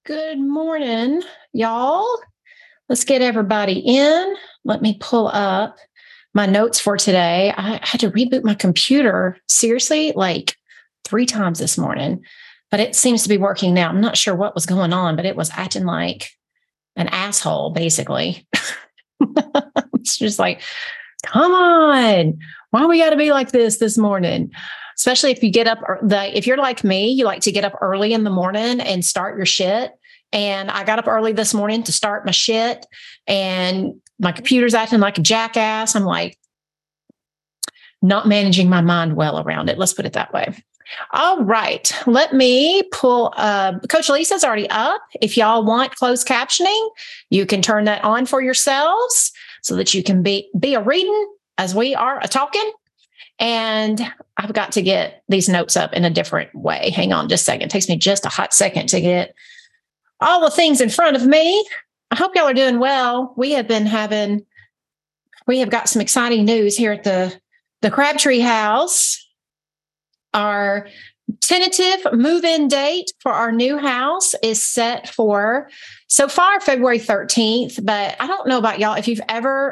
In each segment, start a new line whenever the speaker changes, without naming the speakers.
Good morning, y'all. Let's get everybody in. Let me pull up my notes for today. I had to reboot my computer seriously like 3 times this morning, but it seems to be working now. I'm not sure what was going on, but it was acting like an asshole, basically. It's just like, come on. Why we got to be like this morning? Especially if you get up, if you're like me, you like to get up early in the morning and start your shit. And I got up early this morning to start my shit, and my computer's acting like a jackass. I'm like, not managing my mind well around it. Let's put it that way. All right. Let me pull Coach Lisa's already up. If y'all want closed captioning, you can turn that on for yourselves so that you can be a reading as we are a talking. And I've got to get these notes up in a different way. Hang on just a second. It takes me just a hot second to get all the things in front of me. I hope y'all are doing well. We have got some exciting news here at the Crabtree House. Our tentative move-in date for our new house is set for, so far, February 13th. But I don't know about y'all, if you've ever,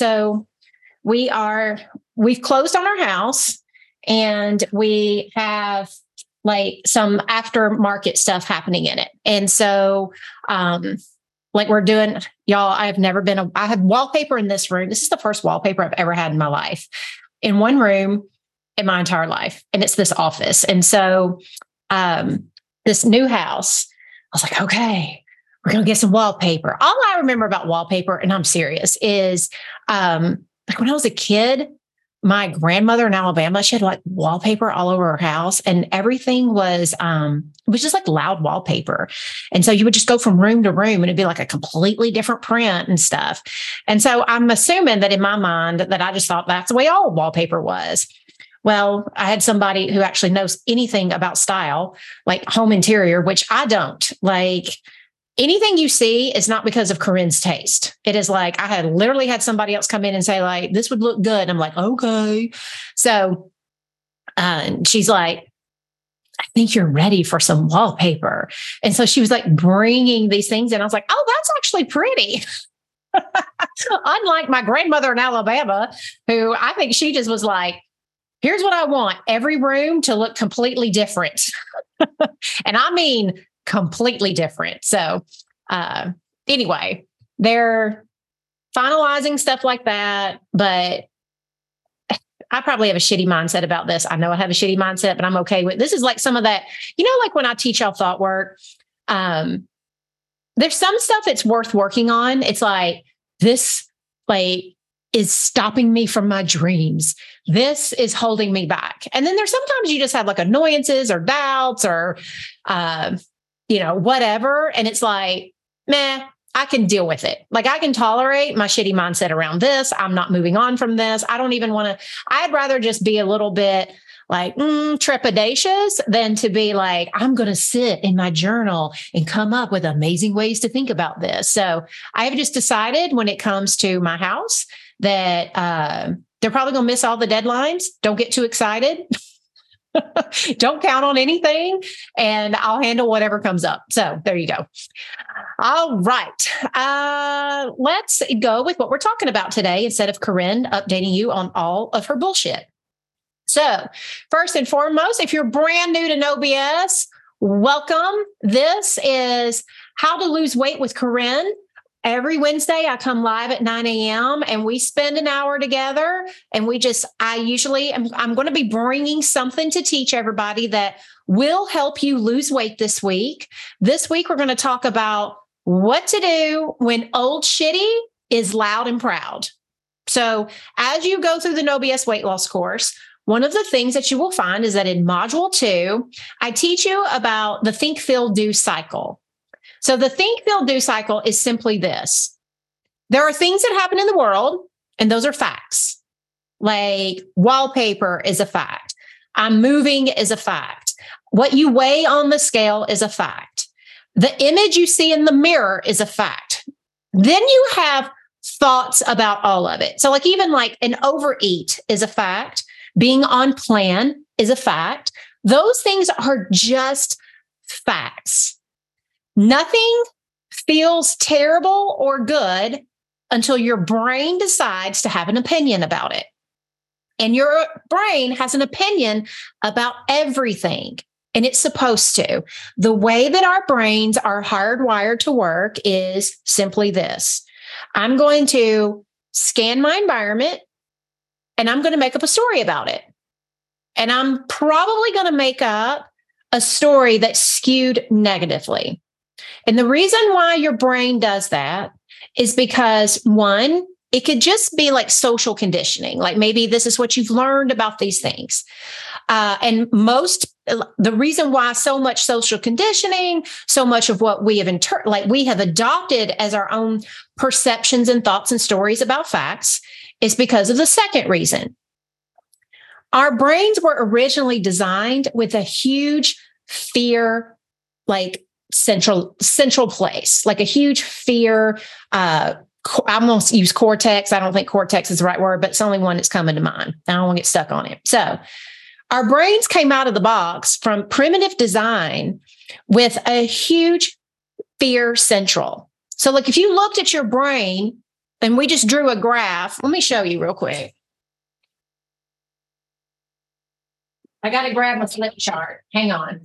we've closed on our house, and we have some aftermarket stuff happening in it. And so, we're doing, y'all, I have wallpaper in this room. This is the first wallpaper I've ever had in my life, in one room in my entire life. And it's this office. And so, this new house, I was like, okay, we're going to get some wallpaper. All I remember about wallpaper, and I'm serious, is, when I was a kid, my grandmother in Alabama, she had wallpaper all over her house, and everything was just like loud wallpaper. And so you would just go from room to room, and it'd be like a completely different print and stuff. And so I'm assuming that in my mind that I just thought that's the way all wallpaper was. Well, I had somebody who actually knows anything about style, like home interior, which I don't. Anything you see is not because of Corinne's taste. It is I had literally had somebody else come in and say, this would look good. And I'm like, okay. So she's like, I think you're ready for some wallpaper. And so she was bringing these things in. I was like, oh, that's actually pretty. Unlike my grandmother in Alabama, who I think she just was like, here's what I want. Every room to look completely different. And I mean, completely different. So anyway, they're finalizing stuff like that, but I probably have a shitty mindset about this. I know I have a shitty mindset, but I'm okay with this. Is some of that, when I teach y'all thought work, there's some stuff that's worth working on. It's this is stopping me from my dreams. This is holding me back. And then there's sometimes you just have annoyances or doubts or whatever. And it's meh, I can deal with it. I can tolerate my shitty mindset around this. I'm not moving on from this. I don't even want to, I'd rather just be a little bit trepidatious than to be I'm going to sit in my journal and come up with amazing ways to think about this. So I have just decided when it comes to my house that they're probably going to miss all the deadlines. Don't get too excited. Don't count on anything, and I'll handle whatever comes up. So there you go. All right. Let's go with what we're talking about today instead of Corinne updating you on all of her bullshit. So first and foremost, if you're brand new to No BS, welcome. This is How to Lose Weight with Corinne. Every Wednesday, I come live at 9 a.m. and we spend an hour together. And I'm going to be bringing something to teach everybody that will help you lose weight this week. This week, we're going to talk about what to do when old shitty is loud and proud. So as you go through the No BS weight loss course, one of the things that you will find is that in module 2, I teach you about the think, feel, do cycle. So the think, feel, do cycle is simply this. There are things that happen in the world, and those are facts. Wallpaper is a fact. I'm moving is a fact. What you weigh on the scale is a fact. The image you see in the mirror is a fact. Then you have thoughts about all of it. So even an overeat is a fact. Being on plan is a fact. Those things are just facts. Nothing feels terrible or good until your brain decides to have an opinion about it. And your brain has an opinion about everything, and it's supposed to. The way that our brains are hardwired to work is simply this. I'm going to scan my environment, and I'm going to make up a story about it. And I'm probably going to make up a story that's skewed negatively. And the reason why your brain does that is because, one, it could just be like social conditioning. Like maybe this is what you've learned about these things. And the reason why so much social conditioning, so much of what we have we have adopted as our own perceptions and thoughts and stories about facts is because of the second reason. Our brains were originally designed with a huge fear, like central place, like a huge fear. I'm going to use cortex. I don't think cortex is the right word, but it's the only one that's coming to mind. I don't want to get stuck on it. So our brains came out of the box from primitive design with a huge fear central. So like if you looked at your brain and we just drew a graph, let me show you real quick. I got to grab my flip chart. Hang on.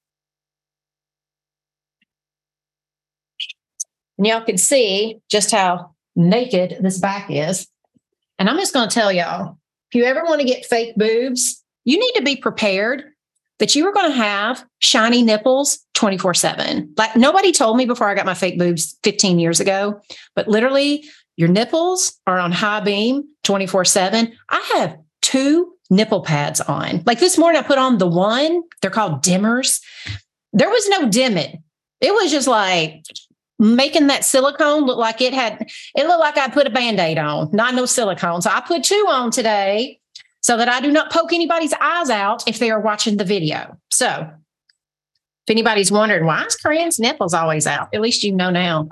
And y'all can see just how naked this back is. And I'm just going to tell y'all, if you ever want to get fake boobs, you need to be prepared that you are going to have shiny nipples 24/7. Like nobody told me before I got my fake boobs 15 years ago, but literally your nipples are on high beam 24/7. I have 2 nipple pads on. Like this morning I put on the one, they're called dimmers. There was no dimming. It was just like making that silicone look like it looked like I put a Band-Aid on, not no silicone. So I put 2 on today so that I do not poke anybody's eyes out if they are watching the video. So if anybody's wondering, why is Corinne's nipples always out? At least you know now.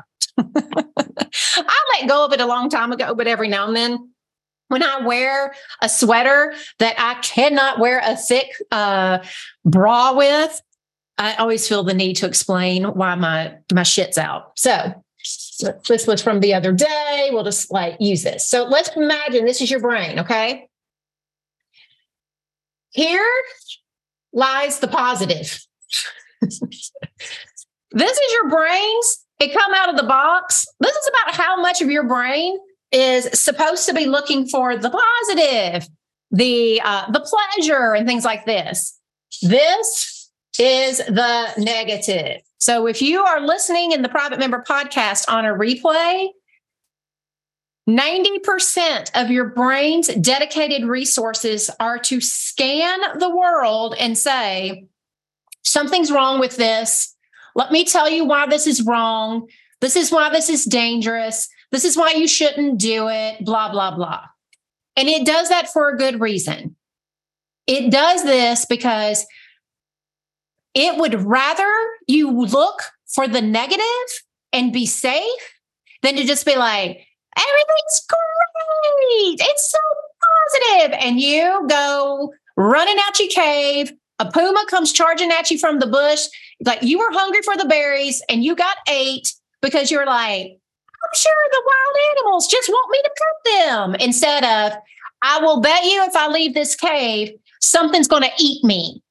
I let go of it a long time ago, but every now and then when I wear a sweater that I cannot wear a thick bra with, I always feel the need to explain why my shit's out. So this was from the other day. We'll just like use this. So let's imagine this is your brain, okay? Here lies the positive. This is your brains. It come out of the box. This is about how much of your brain is supposed to be looking for the positive, the pleasure, and things like this. This is the negative. So if you are listening in the Private Member Podcast on a replay, 90% of your brain's dedicated resources are to scan the world and say, something's wrong with this. Let me tell you why this is wrong. This is why this is dangerous. This is why you shouldn't do it, blah, blah, blah. And it does that for a good reason. It does this because it would rather you look for the negative and be safe than to just be like, everything's great. It's so positive. And you go running out your cave. A puma comes charging at you from the bush. Like you were hungry for the berries and you got 8 because you're like, I'm sure the wild animals just want me to pet them. Instead of, I will bet you if I leave this cave, something's going to eat me.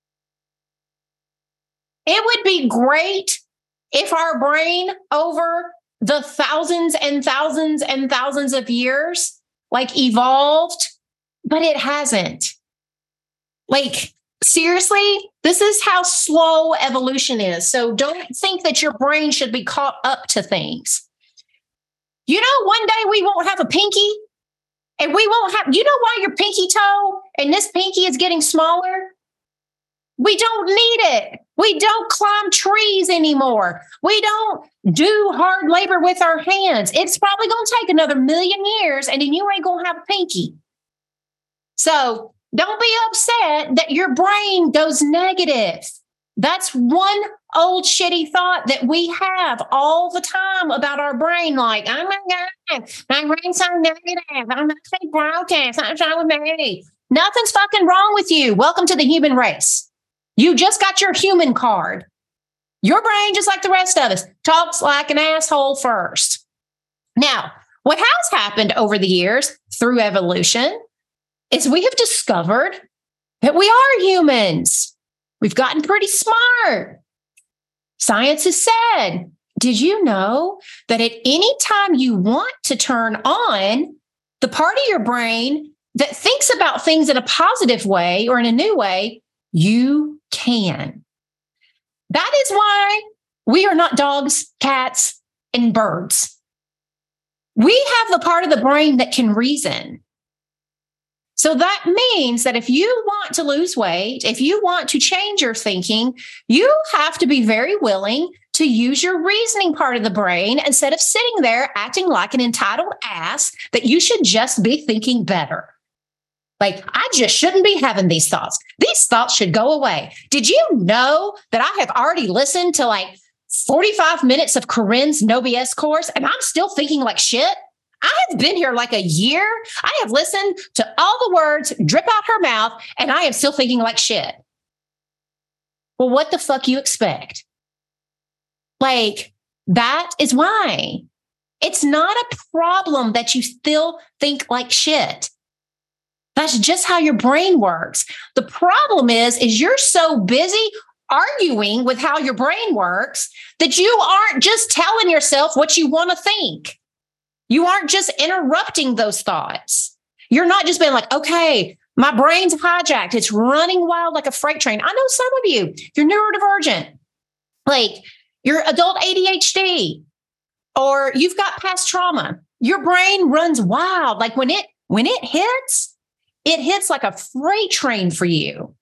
It would be great if our brain over the thousands and thousands and thousands of years, like evolved, but it hasn't. Like, seriously, this is how slow evolution is. So don't think that your brain should be caught up to things. You know, one day we won't have a pinky and we won't have, you know why your pinky toe and this pinky is getting smaller? We don't need it. We don't climb trees anymore. We don't do hard labor with our hands. It's probably going to take another 1,000,000 years and then you ain't going to have a pinky. So don't be upset that your brain goes negative. That's one old shitty thought that we have all the time about our brain. Like, oh my God, my brain's so negative. I'm not so broken. Something's wrong with me. Nothing's fucking wrong with you. Welcome to the human race. You just got your human card. Your brain, just like the rest of us, talks like an asshole first. Now, what has happened over the years through evolution is we have discovered that we are humans. We've gotten pretty smart. Science has said, did you know that at any time you want to turn on the part of your brain that thinks about things in a positive way or in a new way, you can. That is why we are not dogs, cats, and birds. We have the part of the brain that can reason. So that means that if you want to lose weight, if you want to change your thinking, you have to be very willing to use your reasoning part of the brain instead of sitting there acting like an entitled ass that you should just be thinking better. Like, I just shouldn't be having these thoughts. These thoughts should go away. Did you know that I have already listened to like 45 minutes of Corinne's No BS course and I'm still thinking like shit? I have been here like a year. I have listened to all the words drip out her mouth and I am still thinking like shit. Well, what the fuck you expect? Like, that is why. It's not a problem that you still think like shit. That's just how your brain works. The problem is you're so busy arguing with how your brain works that you aren't just telling yourself what you want to think. You aren't just interrupting those thoughts. You're not just being like, okay, my brain's hijacked. It's running wild like a freight train. I know some of you, you're neurodivergent. Like, you're adult ADHD, or you've got past trauma. Your brain runs wild. Like when it hits like a freight train for you.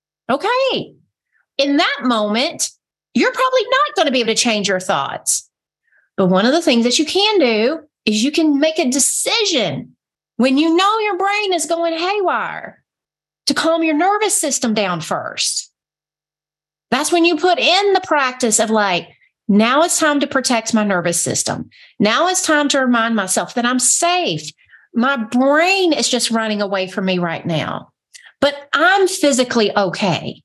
Okay. In that moment, you're probably not going to be able to change your thoughts. But one of the things that you can do is you can make a decision when you know your brain is going haywire to calm your nervous system down first. That's when you put in the practice of like, now it's time to protect my nervous system. Now it's time to remind myself that I'm safe. My brain is just running away from me right now, but I'm physically okay.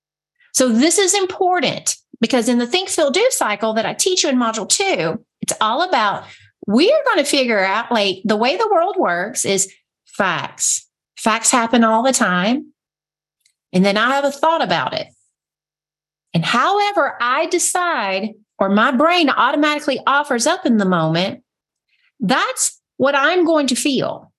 So this is important because in the Think, Feel, Do cycle that I teach you in module 2, it's all about, we are going to figure out like the way the world works is facts. Facts happen all the time. And then I have a thought about it. And however I decide, or my brain automatically offers up in the moment, that's what I'm going to feel.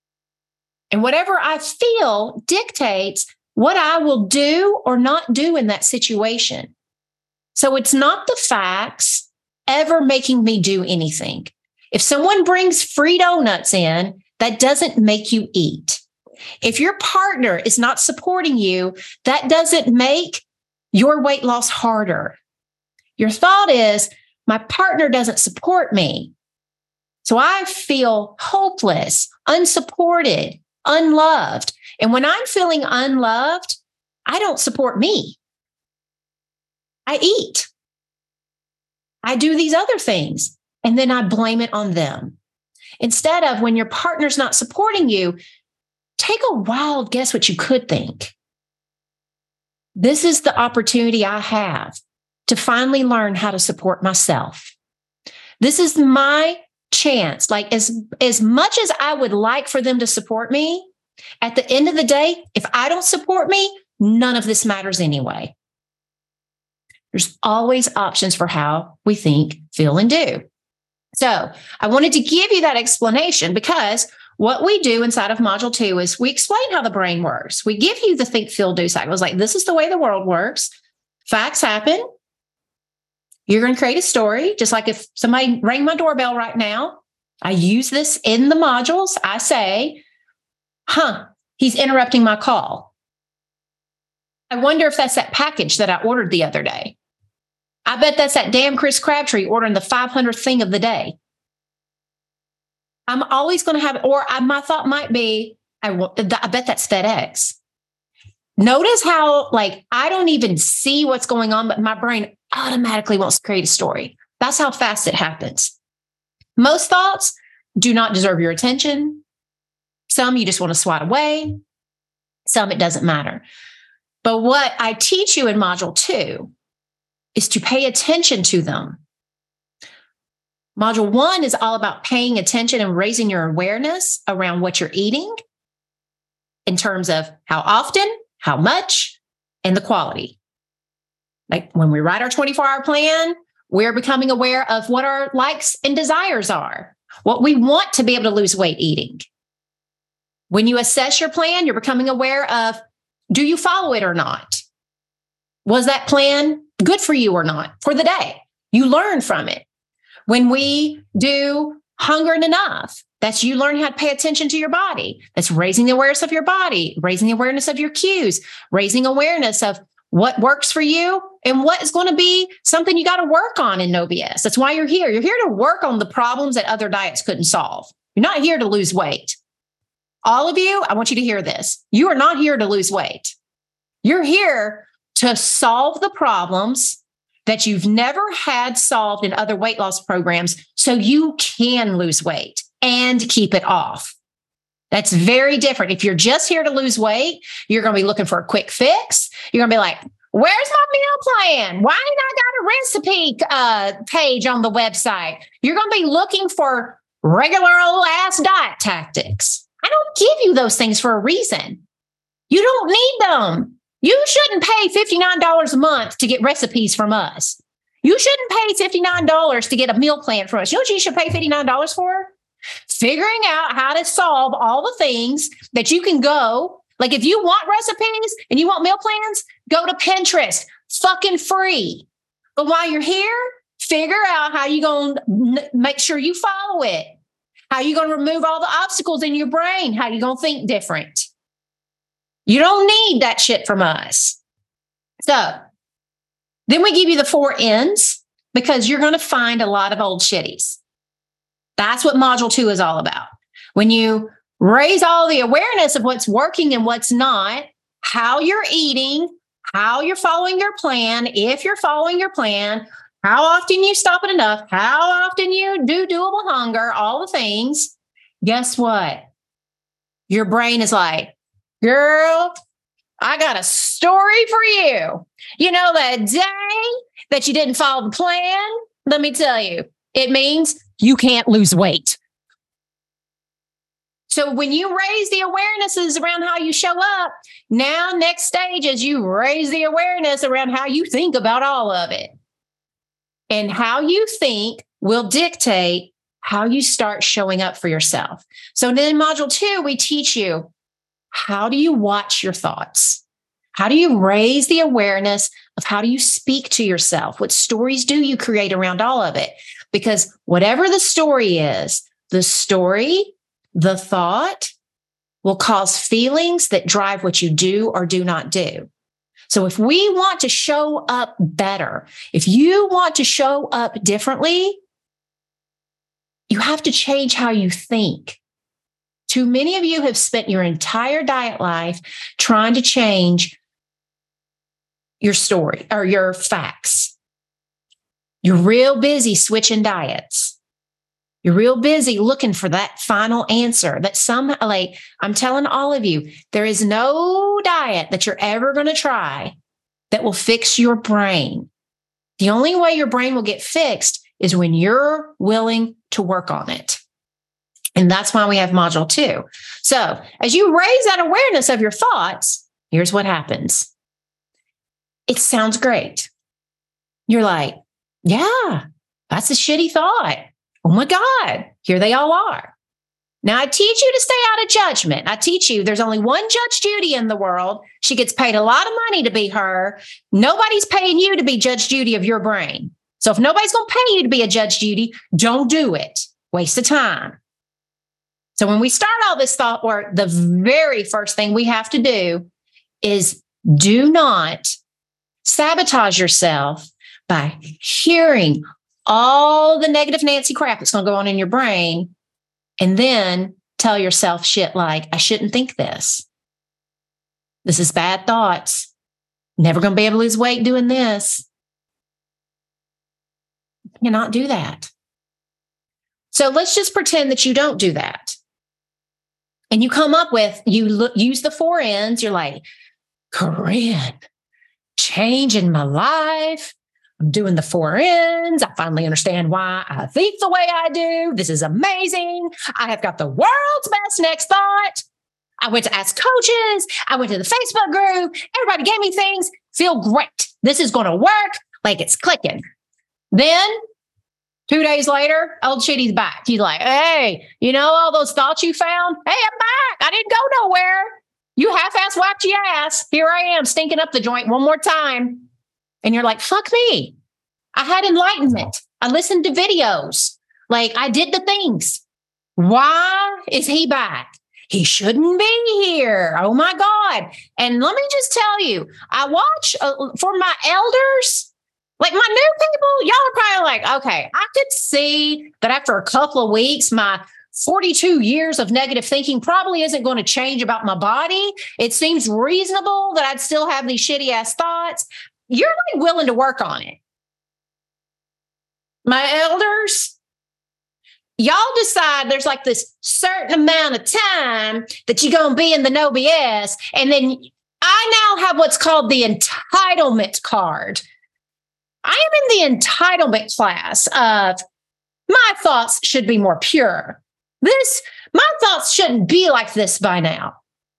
And whatever I feel dictates what I will do or not do in that situation. So it's not the facts ever making me do anything. If someone brings free donuts in, that doesn't make you eat. If your partner is not supporting you, that doesn't make your weight loss harder. Your thought is, my partner doesn't support me. So I feel hopeless, unsupported, unloved. And when I'm feeling unloved, I don't support me. I eat. I do these other things, and then I blame it on them. Instead of when your partner's not supporting you, take a wild guess what you could think. This is the opportunity I have to finally learn how to support myself. This is my chance. Like as much as I would like for them to support me, at the end of the day, if I don't support me, none of this matters anyway. There's always options for how we think, feel, and do. So I wanted to give you that explanation because what we do inside of module 2 is we explain how the brain works. We give you the think, feel, do cycles. Like, this is the way the world works. Facts happen. You're going to create a story. Just like if somebody rang my doorbell right now, I use this in the modules. I say, he's interrupting my call. I wonder if that's that package that I ordered the other day. I bet that's that damn Chris Crabtree ordering the 500th thing of the day. I'm always going to have, my thought might be, I bet that's FedEx. Notice how, like, I don't even see what's going on, but my brain automatically wants to create a story. That's how fast it happens. Most thoughts do not deserve your attention. Some you just want to swat away. Some it doesn't matter. But what I teach you in module 2 is to pay attention to them. Module 1 is all about paying attention and raising your awareness around what you're eating in terms of how often, how much, and the quality. Like when we write our 24-hour plan, we're becoming aware of what our likes and desires are, what we want to be able to lose weight eating. When you assess your plan, you're becoming aware of, do you follow it or not? Was that plan good for you or not for the day? You learn from it. When we do hunger and enough, that's you learn how to pay attention to your body. That's raising the awareness of your body, raising the awareness of your cues, raising awareness of what works for you and what is going to be something you got to work on in No BS. That's why you're here. You're here to work on the problems that other diets couldn't solve. You're not here to lose weight. All of you, I want you to hear this. You are not here to lose weight. You're here to solve the problems that you've never had solved in other weight loss programs so you can lose weight and keep it off. That's very different. If you're just here to lose weight, you're going to be looking for a quick fix. You're going to be like, where's my meal plan? Why ain't I got a recipe page on the website? You're going to be looking for regular old ass diet tactics. I don't give you those things for a reason. You don't need them. You shouldn't pay $59 a month to get recipes from us. You shouldn't pay $59 to get a meal plan from us. You know what you should pay $59 for? Figuring out how to solve all the things that you can go. Like if you want recipes and you want meal plans, go to Pinterest, fucking free. But while you're here, figure out how you're going to make sure you follow it. How you're going to remove all the obstacles in your brain. How you're going to think different. You don't need that shit from us. So then we give you the 4 N's because you're going to find a lot of old shitties. That's what module 2 is all about. When you raise all the awareness of what's working and what's not, how you're eating, how you're following your plan, if you're following your plan, how often you stop at enough, how often you do doable hunger, all the things, guess what? Your brain is like, girl, I got a story for you. You know that day that you didn't follow the plan? Let me tell you, it means you can't lose weight. So when you raise the awarenesses around how you show up, now next stage is you raise the awareness around how you think about all of it. And how you think will dictate how you start showing up for yourself. So then in module 2, we teach you, how do you watch your thoughts? How do you raise the awareness of how do you speak to yourself? What stories do you create around all of it? Because whatever the story is, the story, the thought will cause feelings that drive what you do or do not do. So if we want to show up better, if you want to show up differently, you have to change how you think. Too many of you have spent your entire diet life trying to change your story or your facts. You're real busy switching diets. You're real busy looking for that final answer that like I'm telling all of you, there is no diet that you're ever going to try that will fix your brain. The only way your brain will get fixed is when you're willing to work on it. And that's why we have module 2. So as you raise that awareness of your thoughts, here's what happens. It sounds great. You're like, yeah, that's a shitty thought. Oh my God, here they all are. Now I teach you to stay out of judgment. I teach you there's only one Judge Judy in the world. She gets paid a lot of money to be her. Nobody's paying you to be Judge Judy of your brain. So if nobody's going to pay you to be a Judge Judy, don't do it. Waste of time. So when we start all this thought work, the very first thing we have to do is do not sabotage yourself by hearing all the negative Nancy crap that's going to go on in your brain and then tell yourself shit like, I shouldn't think this. This is bad thoughts. Never going to be able to lose weight doing this. You cannot do that. So let's just pretend that you don't do that. And you come up with, use the 4 N's. You're like, Corinne, changing my life, I'm doing the 4 ends. I finally understand why I think the way I do. This is amazing. I have got the world's best next thought. I went to ask coaches. I went to the Facebook group. Everybody gave me things. Feel great. This is going to work. Like it's clicking. Then 2 days later, old shitty's back. He's like, hey, you know all those thoughts you found? Hey, I'm back. I didn't go nowhere. You half-ass whacked your ass. Here I am stinking up the joint one more time. And you're like, fuck me. I had enlightenment. I listened to videos. Like I did the things. Why is he back? He shouldn't be here. Oh my God. And let me just tell you, I watch for my elders, like my new people, y'all are probably like, okay, I could see that after a couple of weeks, my 42 years of negative thinking probably isn't going to change about my body. It seems reasonable that I'd still have these shitty ass thoughts. You're like willing to work on it. My elders, y'all decide there's like this certain amount of time that you're going to be in the no BS. And then I now have what's called the entitlement card. I am in the entitlement class of my thoughts should be more pure. My thoughts shouldn't be like this by now.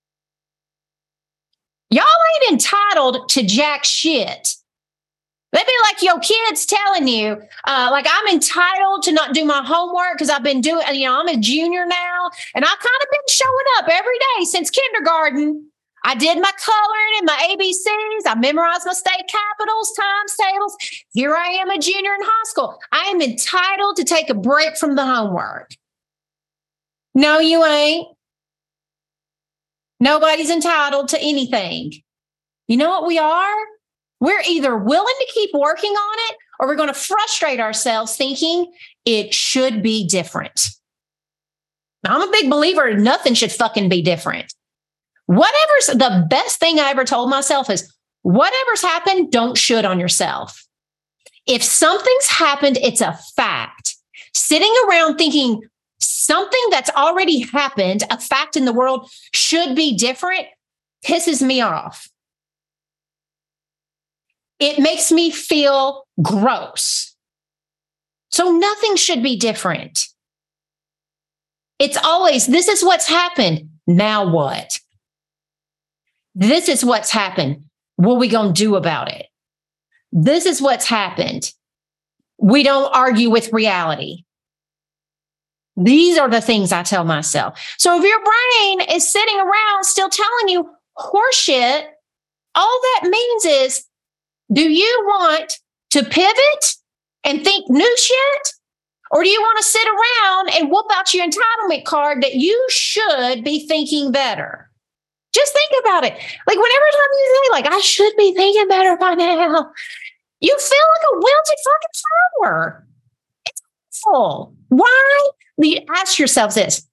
Y'all ain't entitled to jack shit. They'd be like your kids telling you, like I'm entitled to not do my homework because I've been doing, I'm a junior now. And I've kind of been showing up every day since kindergarten. I did my coloring and my ABCs. I memorized my state capitals, times tables. Here I am, a junior in high school. I am entitled to take a break from the homework. No, you ain't. Nobody's entitled to anything. You know what we are? We're either willing to keep working on it or we're going to frustrate ourselves thinking it should be different. Now, I'm a big believer nothing should fucking be different. Whatever's the best thing I ever told myself is whatever's happened, don't should on yourself. If something's happened, it's a fact. Sitting around thinking something that's already happened, a fact in the world, should be different, pisses me off. It makes me feel gross. So nothing should be different. It's always, this is what's happened. Now what? This is what's happened. What are we going to do about it? This is what's happened. We don't argue with reality. These are the things I tell myself. So if your brain is sitting around still telling you horseshit, all that means is, do you want to pivot and think new shit? Or do you want to sit around and whoop out your entitlement card that you should be thinking better? Just think about it. Like whenever time you say, like, I should be thinking better by now, you feel like a wilted fucking flower. It's awful. Why? You ask yourselves this.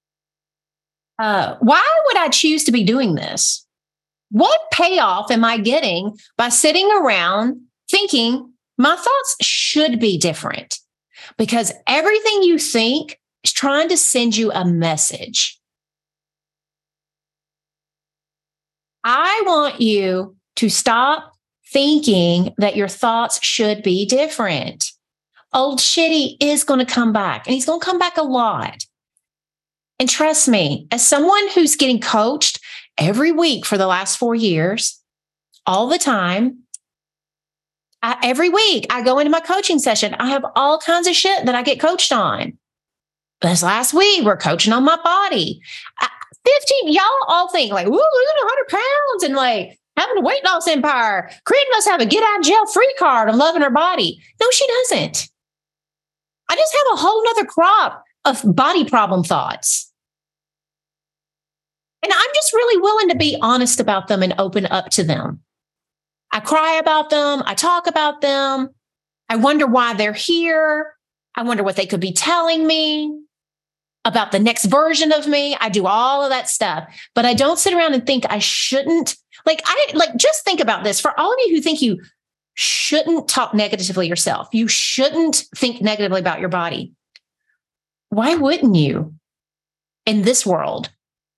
Why would I choose to be doing this? What payoff am I getting by sitting around thinking my thoughts should be different? Because everything you think is trying to send you a message. I want you to stop thinking that your thoughts should be different. Old shitty is going to come back, and he's going to come back a lot. And trust me, as someone who's getting coached every week for the last 4 years, all the time, every week I go into my coaching session. I have all kinds of shit that I get coached on. This last week, we're coaching on my body. 15, y'all all think like, ooh, losing 100 pounds and like having a weight loss empire. Corinne must have a get out of jail free card of loving her body. No, she doesn't. I just have a whole nother crop of body problem thoughts. And I'm just really willing to be honest about them and open up to them. I cry about them. I talk about them. I wonder why they're here. I wonder what they could be telling me about the next version of me. I do all of that stuff, but I don't sit around and think I shouldn't. Just think about this. For all of you who think you shouldn't talk negatively yourself, you shouldn't think negatively about your body. Why wouldn't you in this world?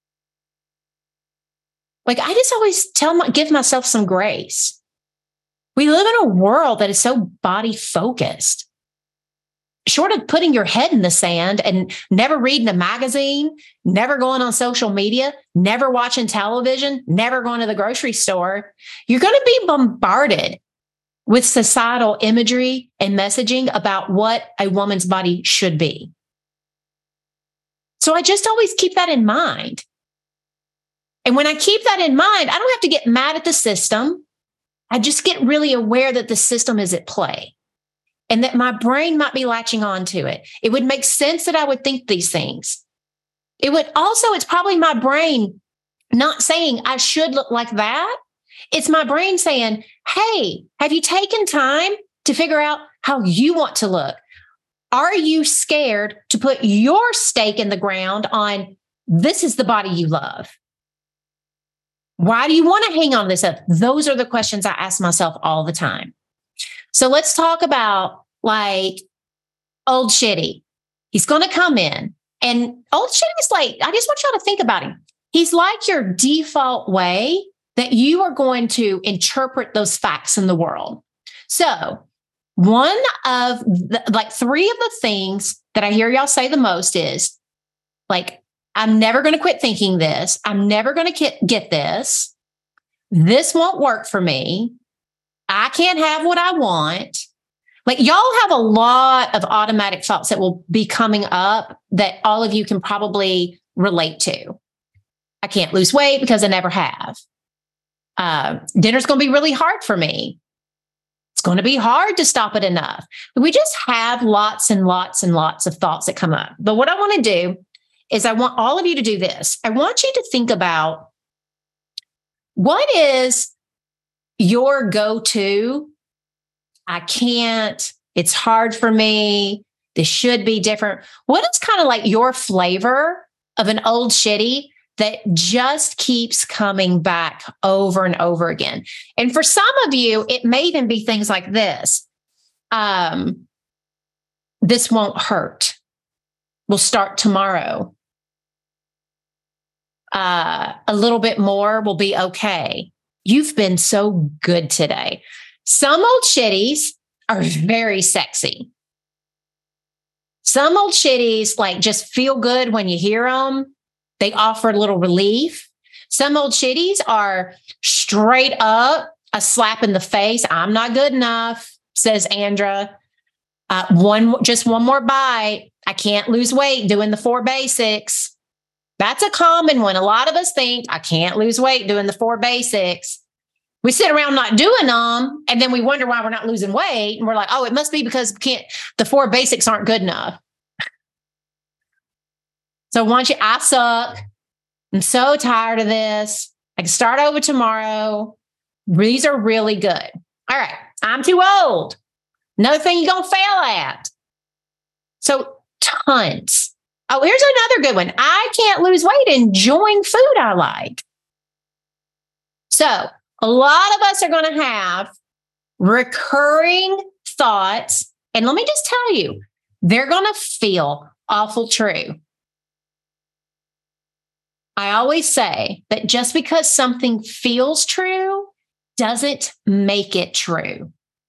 Like, I just always give myself some grace. We live in a world that is so body focused. Short of putting your head in the sand and never reading a magazine, never going on social media, never watching television, never going to the grocery store, you're going to be bombarded with societal imagery and messaging about what a woman's body should be. So I just always keep that in mind. And when I keep that in mind, I don't have to get mad at the system. I just get really aware that the system is at play and that my brain might be latching on to it. It would make sense that I would think these things. It would also, it's probably my brain not saying I should look like that. It's my brain saying, hey, have you taken time to figure out how you want to look? Are you scared to put your stake in the ground on this is the body you love? Why do you want to hang on to this up? Those are the questions I ask myself all the time. So let's talk about like Old Shitty. He's going to come in and Old Shitty is like, I just want y'all to think about him. He's like your default way that you are going to interpret those facts in the world. So one of the, like three of the things that I hear y'all say the most is like, I'm never going to quit thinking this. I'm never going to get this. This won't work for me. I can't have what I want. Like y'all have a lot of automatic thoughts that will be coming up that all of you can probably relate to. I can't lose weight because I never have. Dinner's going to be really hard for me. It's going to be hard to stop it enough. We just have lots and lots and lots of thoughts that come up. But what I want to do is I want all of you to do this. I want you to think about what is your go-to. I can't, it's hard for me. This should be different. What is kind of like your flavor of an Old Shitty that just keeps coming back over and over again? And for some of you, it may even be things like this. This won't hurt. We'll start tomorrow. A little bit more will be okay. You've been so good today. Some Old Shitties are very sexy. Some Old Shitties like just feel good when you hear them. They offer a little relief. Some Old Shitties are straight up a slap in the face. I'm not good enough, says Andra. Just one more bite. I can't lose weight doing the 4 basics. That's a common one. A lot of us think I can't lose weight doing the 4 basics. We sit around not doing them, and then we wonder why we're not losing weight. And we're like, oh, it must be because the 4 basics aren't good enough. So once I suck. I'm so tired of this. I can start over tomorrow. These are really good. All right. I'm too old. Another thing you're going to fail at. So tons. Oh, here's another good one. I can't lose weight enjoying food I like. So a lot of us are going to have recurring thoughts. And let me just tell you, they're going to feel awful true. I always say that just because something feels true doesn't make it true.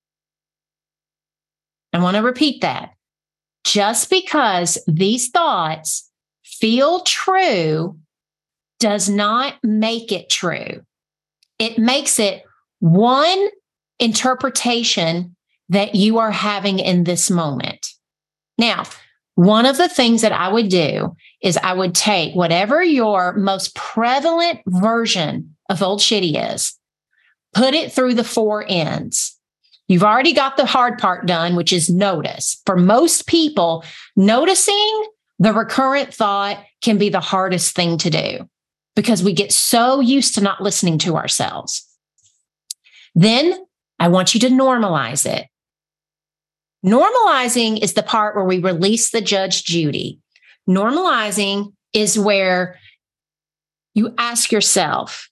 I want to repeat that. Just because these thoughts feel true does not make it true. It makes it one interpretation that you are having in this moment. Now, one of the things that I would do is I would take whatever your most prevalent version of Old Shitty is, put it through the 4 ends. You've already got the hard part done, which is notice. For most people, noticing the recurrent thought can be the hardest thing to do because we get so used to not listening to ourselves. Then I want you to normalize it. Normalizing is the part where we release the Judge Judy. Normalizing is where you ask yourself,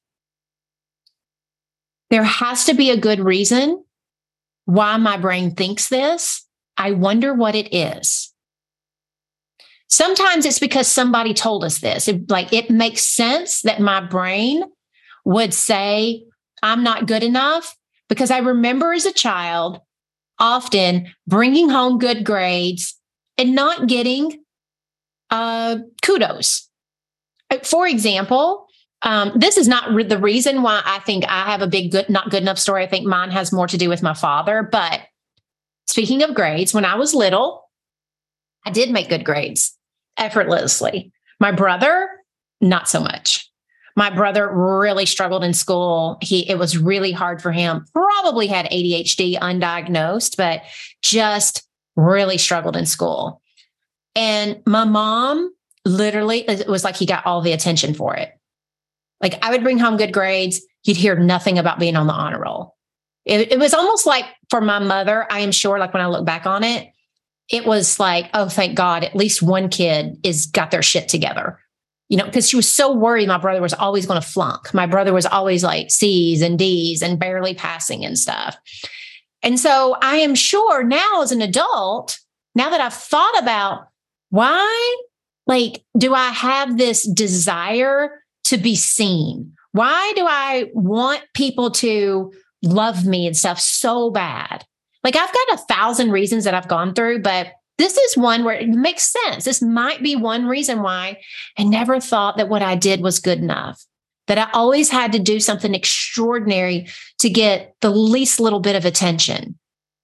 there has to be a good reason why my brain thinks this. I wonder what it is. Sometimes it's because somebody told us this. It makes sense that my brain would say, I'm not good enough because I remember as a child often bringing home good grades and not getting kudos. For example, this is not the reason why I think I have a not good enough story. I think mine has more to do with my father. But speaking of grades, when I was little, I did make good grades effortlessly. My brother, not so much. My brother really struggled in school. It was really hard for him. Probably had ADHD undiagnosed, but just really struggled in school. And my mom, literally, it was like he got all the attention for it. Like I would bring home good grades. You'd hear nothing about being on the honor roll. It was almost like for my mother, I am sure, like when I look back on it, it was like, oh, thank God, at least one kid is got their shit together. Because she was so worried my brother was always going to flunk. My brother was always like C's and D's and barely passing and stuff. And so I am sure now as an adult, now that I've thought about why, do I have this desire to be seen? Why do I want people to love me and stuff so bad? I've got 1,000 reasons that I've gone through, but this is one where it makes sense. This might be one reason why I never thought that what I did was good enough, that I always had to do something extraordinary to get the least little bit of attention.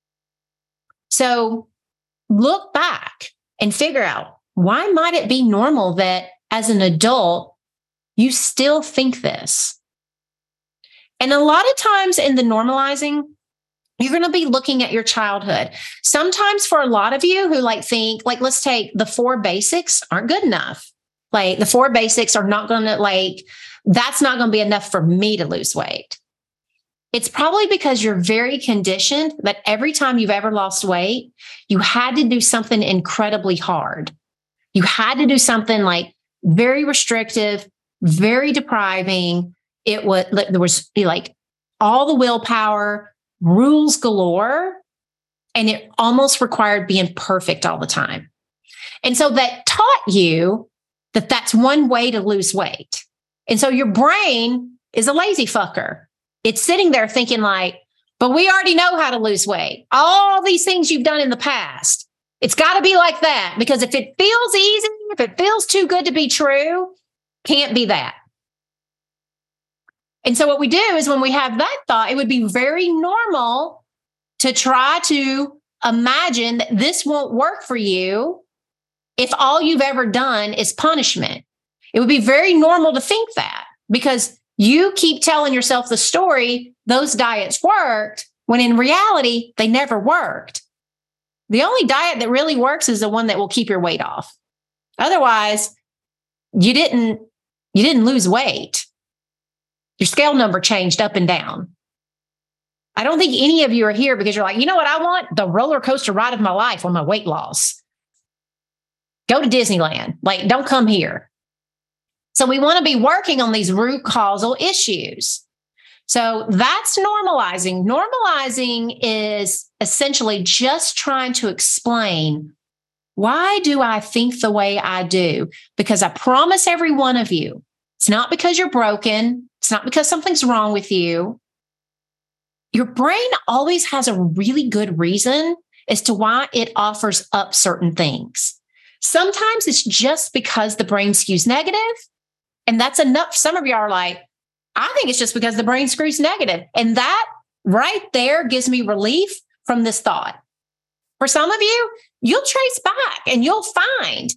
So look back and figure out, why might it be normal that as an adult, you still think this? And a lot of times in the normalizing, you're going to be looking at your childhood. Sometimes for a lot of you who think, let's take the 4 basics aren't good enough. The 4 basics are not going to that's not going to be enough for me to lose weight. It's probably because you're very conditioned that every time you've ever lost weight, you had to do something incredibly hard. You had to do something very restrictive, very depriving. There was all the willpower, rules galore, and it almost required being perfect all the time. And so that taught you that that's one way to lose weight. And so your brain is a lazy fucker. It's sitting there thinking but we already know how to lose weight. All these things you've done in the past, it's got to be like that, because if it feels easy, if it feels too good to be true, can't be that. And so what we do is when we have that thought, it would be very normal to try to imagine that this won't work for you if all you've ever done is punishment. It would be very normal to think that, because you keep telling yourself the story, those diets worked, when in reality, they never worked. The only diet that really works is the one that will keep your weight off. Otherwise, you didn't lose weight. Your scale number changed up and down. I don't think any of you are here because you're like, you know what I want? The roller coaster ride of my life on my weight loss. Go to Disneyland. Don't come here. So we want to be working on these root causal issues. So that's normalizing. Normalizing is essentially just trying to explain, why do I think the way I do? Because I promise every one of you, it's not because you're broken. It's not because something's wrong with you. Your brain always has a really good reason as to why it offers up certain things. Sometimes it's just because the brain skews negative, and that's enough. Some of you are like, I think it's just because the brain skews negative. And that right there gives me relief from this thought. For some of you, you'll trace back and you'll find,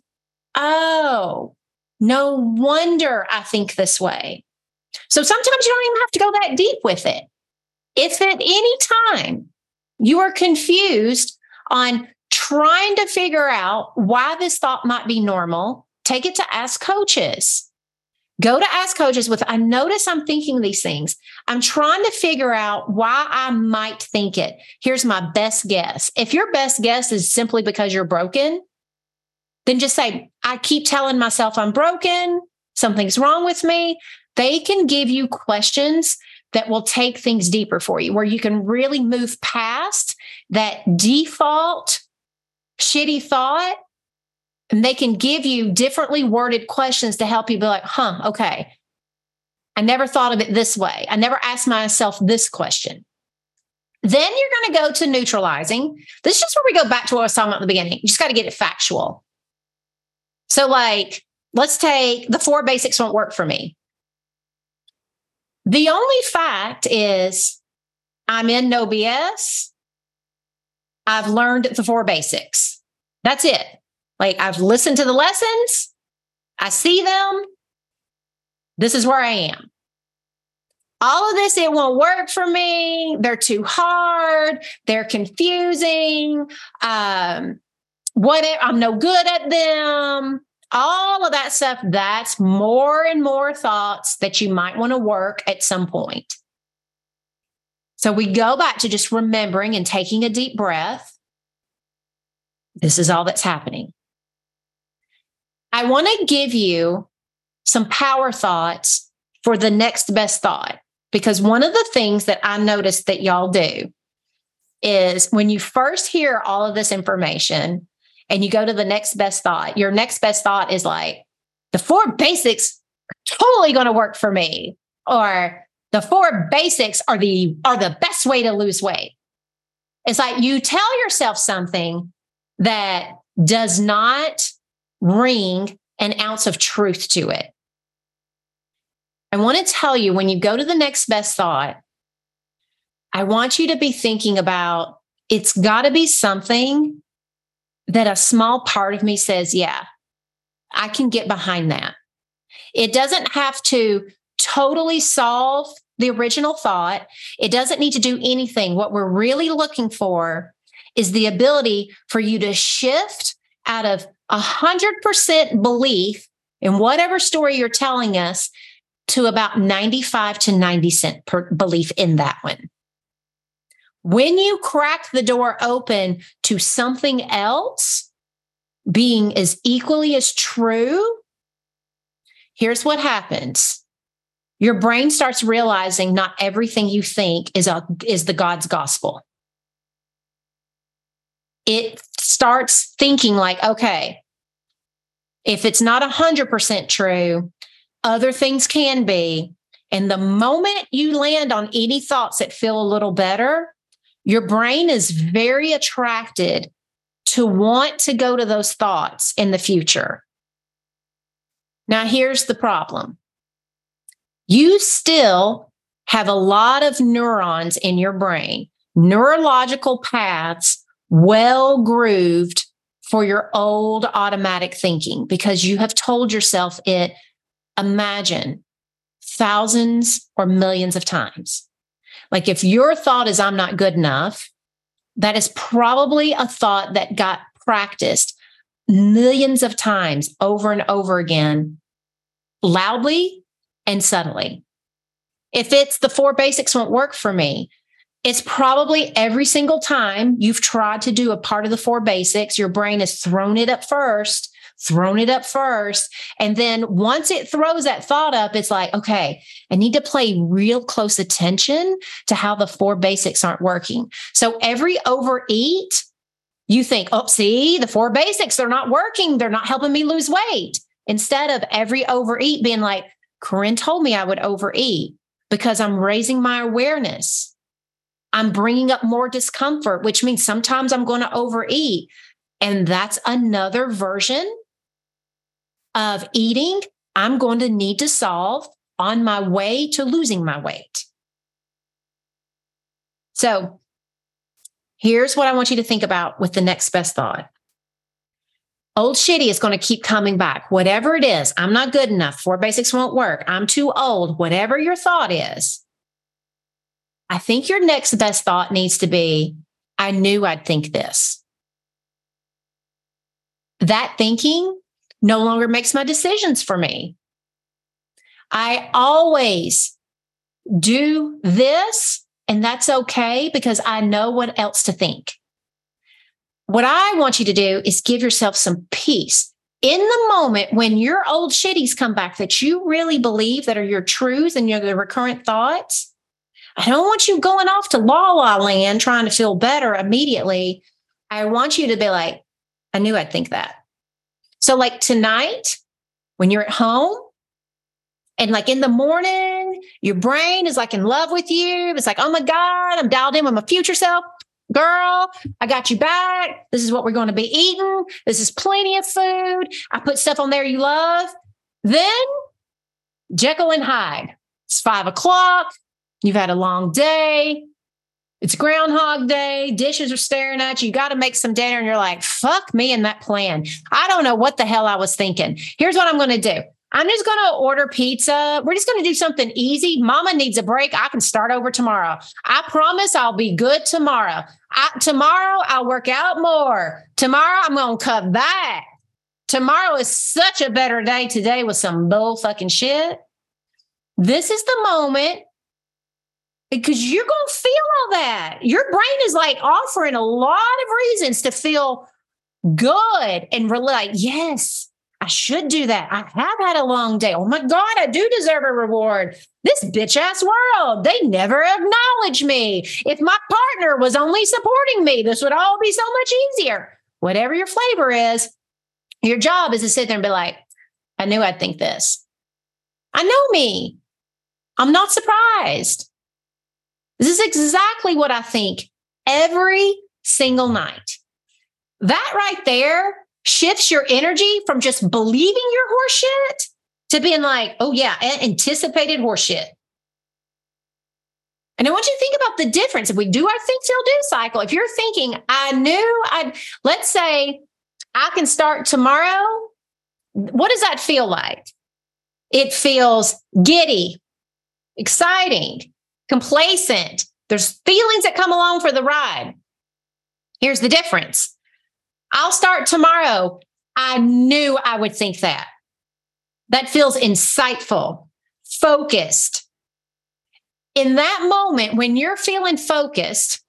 oh, no wonder I think this way. So sometimes you don't even have to go that deep with it. If at any time you are confused on trying to figure out why this thought might be normal, take it to Ask Coaches. Go to Ask Coaches with, I notice I'm thinking these things. I'm trying to figure out why I might think it. Here's my best guess. If your best guess is simply because you're broken, then just say, I keep telling myself I'm broken. Something's wrong with me. They can give you questions that will take things deeper for you, where you can really move past that default shitty thought. And they can give you differently worded questions to help you be like, okay, I never thought of it this way. I never asked myself this question. Then you're going to go to neutralizing. This is just where we go back to what I was talking about at the beginning. You just got to get it factual. So like, let's take the 4 basics won't work for me. The only fact is I'm in no BS. I've learned the 4 basics. That's it. Like I've listened to the lessons. I see them. This is where I am. All of this, it won't work for me. They're too hard. They're confusing. I'm no good at them. All of that stuff, that's more and more thoughts that you might want to work at some point. So we go back to just remembering and taking a deep breath. This is all that's happening. I want to give you some power thoughts for the next best thought, because one of the things that I noticed that y'all do is when you first hear all of this information and you go to the next best thought, your next best thought is like, the 4 basics are totally going to work for me, or the 4 basics are the best way to lose weight. It's like you tell yourself something that does not ring an ounce of truth to it. I want to tell you, when you go to the next best thought, I want you to be thinking about, it's got to be something that a small part of me says, yeah, I can get behind that. It doesn't have to totally solve the original thought. It doesn't need to do anything. What we're really looking for is the ability for you to shift out of 100% belief in whatever story you're telling us to about 95 to 90% belief in that one. When you crack the door open to something else being as equally as true, here's what happens. Your brain starts realizing not everything you think is the God's gospel. It starts thinking like, okay, if it's not 100% true, other things can be. And the moment you land on any thoughts that feel a little better, your brain is very attracted to want to go to those thoughts in the future. Now, here's the problem. You still have a lot of neurons in your brain, neurological paths well grooved for your old automatic thinking, because you have told yourself it, imagine, thousands or millions of times. Like if your thought is, I'm not good enough, that is probably a thought that got practiced millions of times over and over again, loudly and subtly. If it's the 4 basics won't work for me, it's probably every single time you've tried to do a part of the 4 basics, your brain has thrown it up first. And then once it throws that thought up, it's like, okay, I need to pay real close attention to how the 4 basics aren't working. So every overeat, you think, oh, see, the 4 basics, they're not working. They're not helping me lose weight. Instead of every overeat being like, Corinne told me I would overeat because I'm raising my awareness. I'm bringing up more discomfort, which means sometimes I'm going to overeat. And that's another version of eating I'm going to need to solve on my way to losing my weight. So here's what I want you to think about with the next best thought. Old shitty is going to keep coming back. Whatever it is, I'm not good enough. 4 basics won't work. I'm too old. Whatever your thought is, I think your next best thought needs to be, I knew I'd think this. That thinking no longer makes my decisions for me. I always do this, and that's okay because I know what else to think. What I want you to do is give yourself some peace in the moment when your old shitties come back that you really believe that are your truths and the recurrent thoughts. I don't want you going off to la la land trying to feel better immediately. I want you to be like, I knew I'd think that. So like tonight, when you're at home And like in the morning, your brain is like in love with you. It's like, oh my God, I'm dialed in with my future self. Girl, I got you back. This is what we're going to be eating. This is plenty of food. I put stuff on there you love. Then Jekyll and Hyde. It's 5 o'clock. You've had a long day. It's Groundhog Day. Dishes are staring at you. You got to make some dinner. And you're like, fuck me and that plan. I don't know what the hell I was thinking. Here's what I'm going to do. I'm just going to order pizza. We're just going to do something easy. Mama needs a break. I can start over tomorrow. I promise I'll be good tomorrow. Tomorrow I'll work out more. Tomorrow I'm going to cut back. Tomorrow is such a better day today with some bull fucking shit. This is the moment because you're going to feel all that. Your brain is like offering a lot of reasons to feel good and really like, yes, I should do that. I have had a long day. Oh my God, I do deserve a reward. This bitch ass world, they never acknowledge me. If my partner was only supporting me, this would all be so much easier. Whatever your flavor is, your job is to sit there and be like, I knew I'd think this. I know me. I'm not surprised. This is exactly what I think every single night. That right there shifts your energy from just believing your horseshit to being like, oh yeah, anticipated horseshit. And I want you to think about the difference. If we do our think, feel, do cycle, if you're thinking, let's say I can start tomorrow. What does that feel like? It feels giddy, exciting, complacent. There's feelings that come along for the ride. Here's the difference. I'll start tomorrow. I knew I would think that. That feels insightful, focused. In that moment, when you're feeling focused,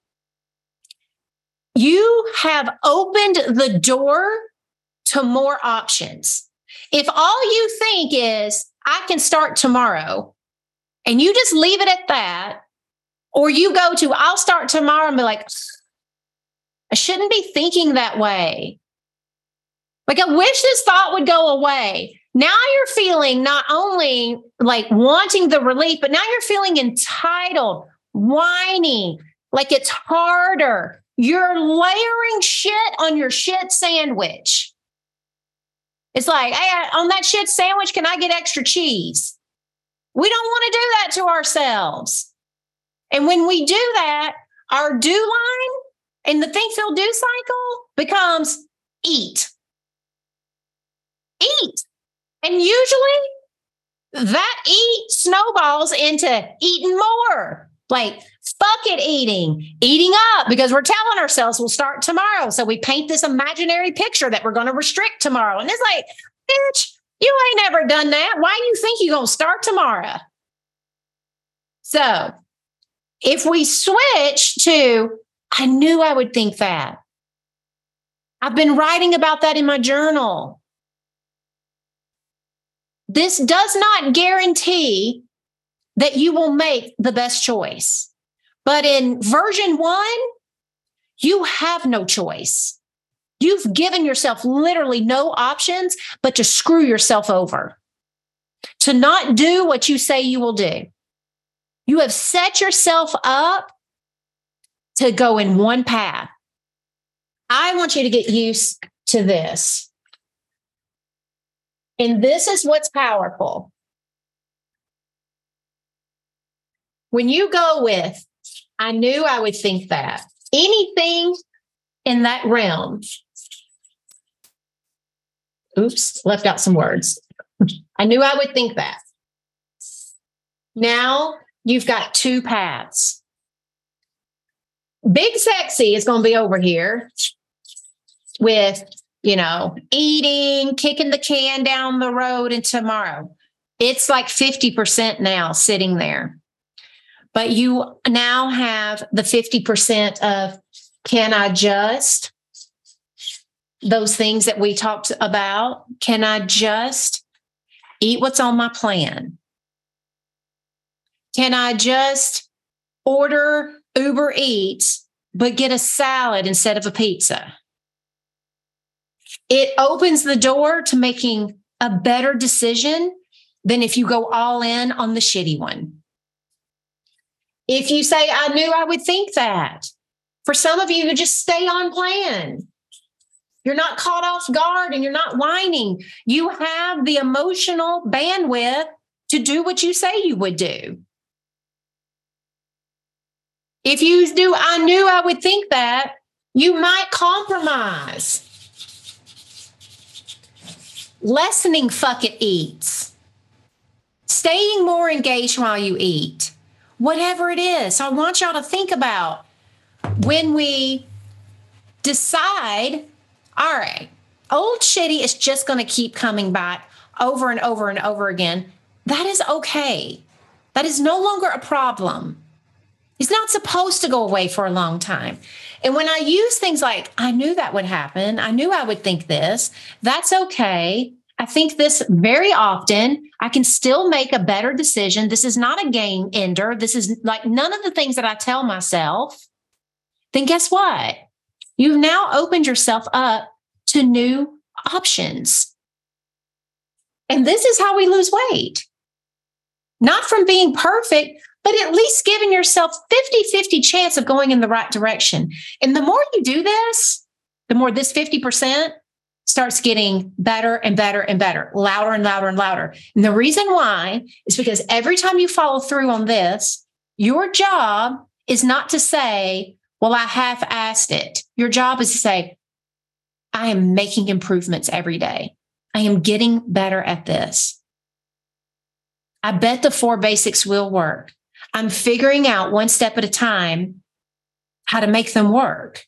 you have opened the door to more options. If all you think is, I can start tomorrow, and you just leave it at that, or you go to, I'll start tomorrow and be like, I shouldn't be thinking that way. Like, I wish this thought would go away. Now you're feeling not only like wanting the relief, but now you're feeling entitled, whining, like it's harder. You're layering shit on your shit sandwich. It's like, hey, on that shit sandwich, can I get extra cheese? We don't want to do that to ourselves. And when we do that, our do line in the think, feel, do cycle becomes eat. Eat. And usually that eat snowballs into eating more. Like, fuck it, eating up, because we're telling ourselves we'll start tomorrow. So we paint this imaginary picture that we're going to restrict tomorrow. And it's like, bitch, you ain't ever done that. Why do you think you're going to start tomorrow? So if we switch to, I knew I would think that. I've been writing about that in my journal. This does not guarantee that you will make the best choice. But in version 1, you have no choice. You've given yourself literally no options but to screw yourself over, to not do what you say you will do. You have set yourself up to go in one path. I want you to get used to this. And this is what's powerful. When you go with, I knew I would think that, anything in that realm, left out some words. I knew I would think that. Now you've got two paths. Big Sexy is going to be over here with, eating, kicking the can down the road, and tomorrow. It's like 50% now sitting there. But you now have the 50% of, can I just, those things that we talked about, can I just eat what's on my plan? Can I just order Uber Eats, but get a salad instead of a pizza? It opens the door to making a better decision than if you go all in on the shitty one. If you say, I knew I would think that. For some of you, just stay on plan. You're not caught off guard and you're not whining. You have the emotional bandwidth to do what you say you would do. If you do, I knew I would think that, you might compromise. Lessening fuck it eats. Staying more engaged while you eat. Whatever it is. So I want y'all to think about when we decide, all right, old shitty is just going to keep coming back over and over and over again. That is okay. That is no longer a problem. It's not supposed to go away for a long time. And when I use things like, I knew that would happen, I knew I would think this, that's okay. I think this very often. I can still make a better decision. This is not a game ender. This is like none of the things that I tell myself. Then guess what? You've now opened yourself up to new options. And this is how we lose weight. Not from being perfect, but at least giving yourself 50-50 chance of going in the right direction. And the more you do this, the more this 50% starts getting better and better and better, louder and louder and louder. And the reason why is because every time you follow through on this, your job is not to say, well, I half-assed it. Your job is to say, I am making improvements every day. I am getting better at this. I bet the 4 basics will work. I'm figuring out one step at a time how to make them work.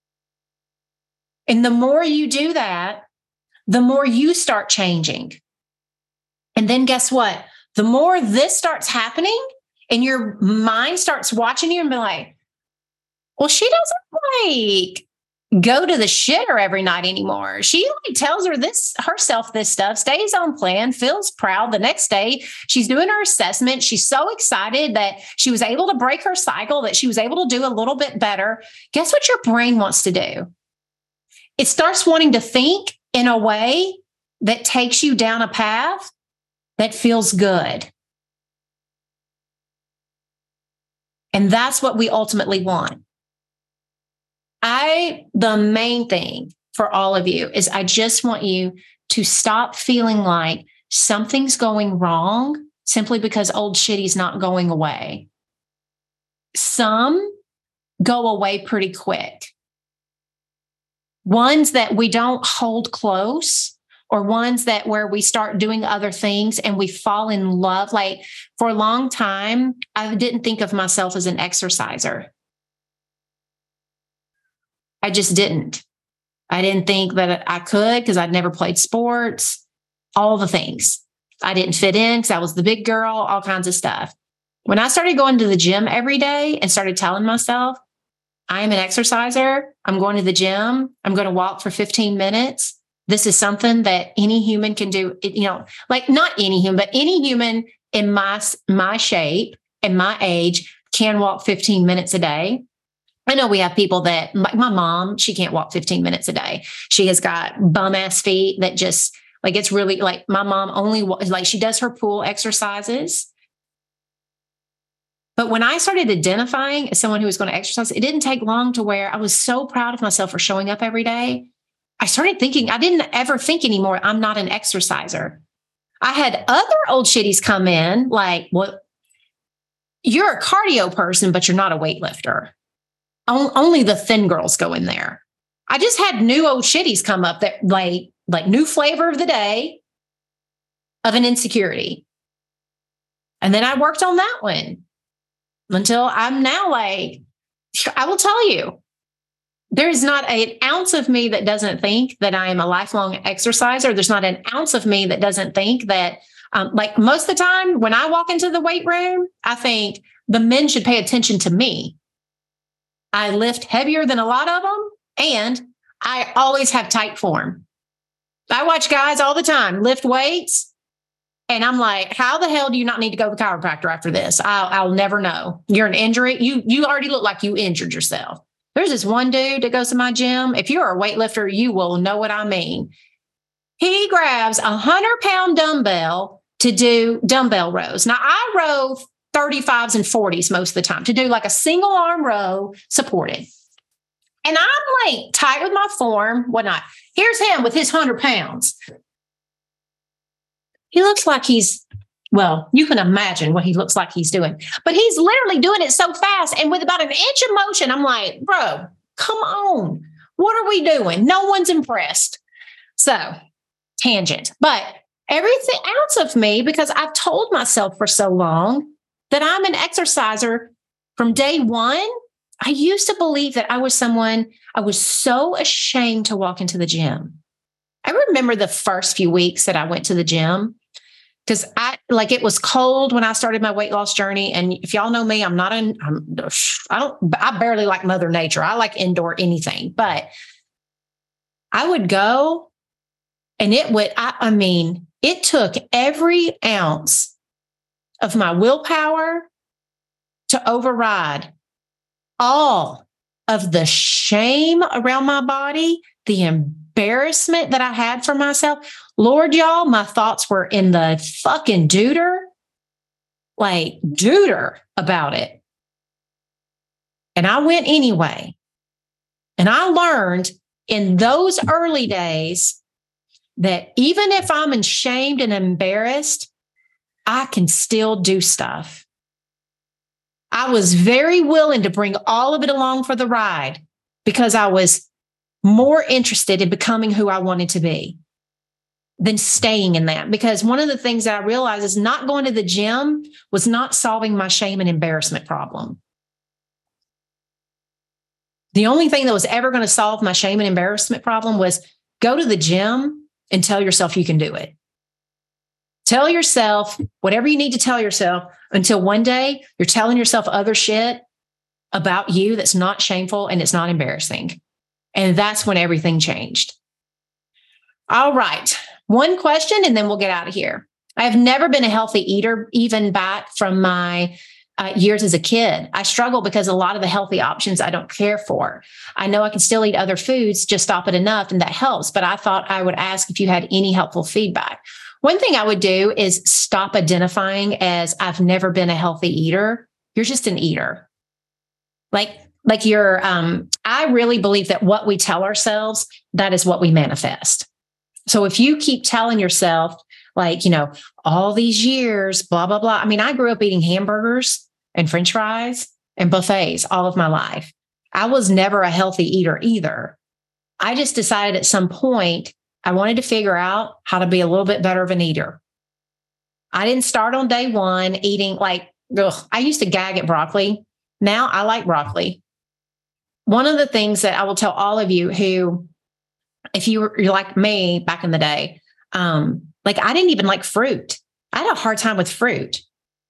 And the more you do that, the more you start changing. And then guess what? The more this starts happening and your mind starts watching you and be like, well, she doesn't like go to the shitter every night anymore. She like tells herself this stuff, stays on plan, feels proud. The next day, she's doing her assessment. She's so excited that she was able to break her cycle, that she was able to do a little bit better. Guess what your brain wants to do? It starts wanting to think in a way that takes you down a path that feels good. And that's what we ultimately want. The main thing for all of you is I just want you to stop feeling like something's going wrong simply because old shitty's not going away. Some go away pretty quick. Ones that we don't hold close, or ones that where we start doing other things and we fall in love. Like for a long time, I didn't think of myself as an exerciser. I just didn't. I didn't think that I could because I'd never played sports, all the things. I didn't fit in because I was the big girl, all kinds of stuff. When I started going to the gym every day and started telling myself, I am an exerciser, I'm going to the gym, I'm going to walk for 15 minutes. This is something that any human can do, like not any human, but any human in my shape and my age can walk 15 minutes a day. I know we have people that, like my mom, she can't walk 15 minutes a day. She has got bum ass feet that just like, it's really like my mom only like she does her pool exercises. But when I started identifying as someone who was going to exercise, it didn't take long to where I was so proud of myself for showing up every day. I started thinking, I didn't ever think anymore, I'm not an exerciser. I had other old shitties come in like, well, you're a cardio person, but you're not a weightlifter. Only the thin girls go in there. I just had new old shitties come up that like new flavor of the day of an insecurity. And then I worked on that one until I'm now like, I will tell you, there is not an ounce of me that doesn't think that I am a lifelong exerciser. There's not an ounce of me that doesn't think that, like most of the time when I walk into the weight room, I think the men should pay attention to me. I lift heavier than a lot of them, and I always have tight form. I watch guys all the time lift weights, and I'm like, how the hell do you not need to go to the chiropractor after this? I'll never know. You're an injury. You already look like you injured yourself. There's this one dude that goes to my gym. If you're a weightlifter, you will know what I mean. He grabs a 100-pound dumbbell to do dumbbell rows. Now I row 35s and 40s most of the time to do like a single arm row supported. And I'm like tight with my form, whatnot. Here's him with his 100 pounds. He looks like well, you can imagine what he looks like he's doing, but he's literally doing it so fast. And with about an inch of motion, I'm like, bro, come on. What are we doing? No one's impressed. So tangent, but every ounce of me, because I've told myself for so long that I'm an exerciser from day one. I used to believe that I was someone, I was so ashamed to walk into the gym. I remember the first few weeks that I went to the gym because it was cold when I started my weight loss journey. And if y'all know me, I barely like Mother Nature. I like indoor anything, but I would go and it took every ounce of my willpower to override all of the shame around my body, the embarrassment that I had for myself. Lord, y'all, my thoughts were in the fucking dooter about it. And I went anyway. And I learned in those early days that even if I'm ashamed and embarrassed, I can still do stuff. I was very willing to bring all of it along for the ride because I was more interested in becoming who I wanted to be than staying in that. Because one of the things that I realized is not going to the gym was not solving my shame and embarrassment problem. The only thing that was ever going to solve my shame and embarrassment problem was go to the gym and tell yourself you can do it. Tell yourself whatever you need to tell yourself until one day you're telling yourself other shit about you that's not shameful and it's not embarrassing. And that's when everything changed. All right. One question and then we'll get out of here. I have never been a healthy eater, even back from my years as a kid. I struggle because a lot of the healthy options I don't care for. I know I can still eat other foods, just stop it enough, and that helps. But I thought I would ask if you had any helpful feedback. One thing I would do is stop identifying as I've never been a healthy eater. You're just an eater. I really believe that what we tell ourselves, that is what we manifest. So if you keep telling yourself, all these years, blah, blah, blah. I mean, I grew up eating hamburgers and French fries and buffets all of my life. I was never a healthy eater either. I just decided at some point, I wanted to figure out how to be a little bit better of an eater. I didn't start on day one eating I used to gag at broccoli. Now I like broccoli. One of the things that I will tell all of you who, if you're like me back in the day, I didn't even like fruit. I had a hard time with fruit.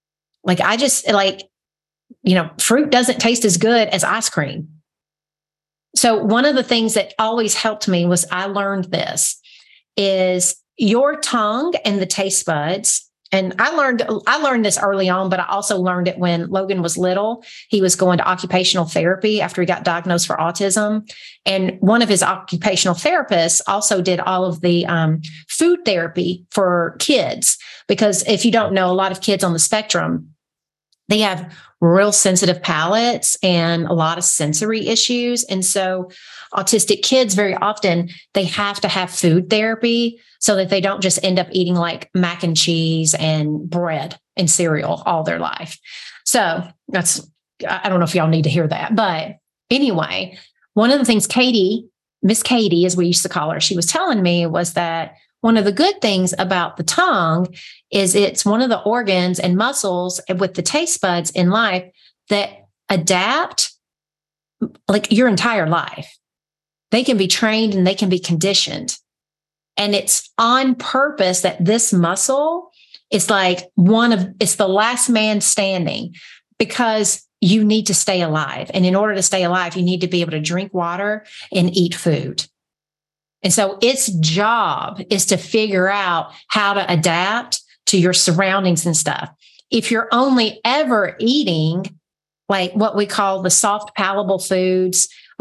Fruit doesn't taste as good as ice cream. So one of the things that always helped me was I learned this is your tongue and the taste buds. And I learned this early on, but I also learned it when Logan was little. He was going to occupational therapy after he got diagnosed for autism. And one of his occupational therapists also did all of the food therapy for kids. Because if you don't know, a lot of kids on the spectrum, they have real sensitive palates and a lot of sensory issues. And so autistic kids, very often, they have to have food therapy so that they don't just end up eating like mac and cheese and bread and cereal all their life. So I don't know if y'all need to hear that. But anyway, one of the things Miss Katie, as we used to call her, she was telling me was that one of the good things about the tongue is it's one of the organs and muscles with the taste buds in life that adapt your entire life. They can be trained and they can be conditioned. And it's on purpose that this muscle is it's the last man standing because you need to stay alive. And in order to stay alive, you need to be able to drink water and eat food. And so its job is to figure out how to adapt to your surroundings and stuff. If you're only ever eating what we call the soft palatable foods,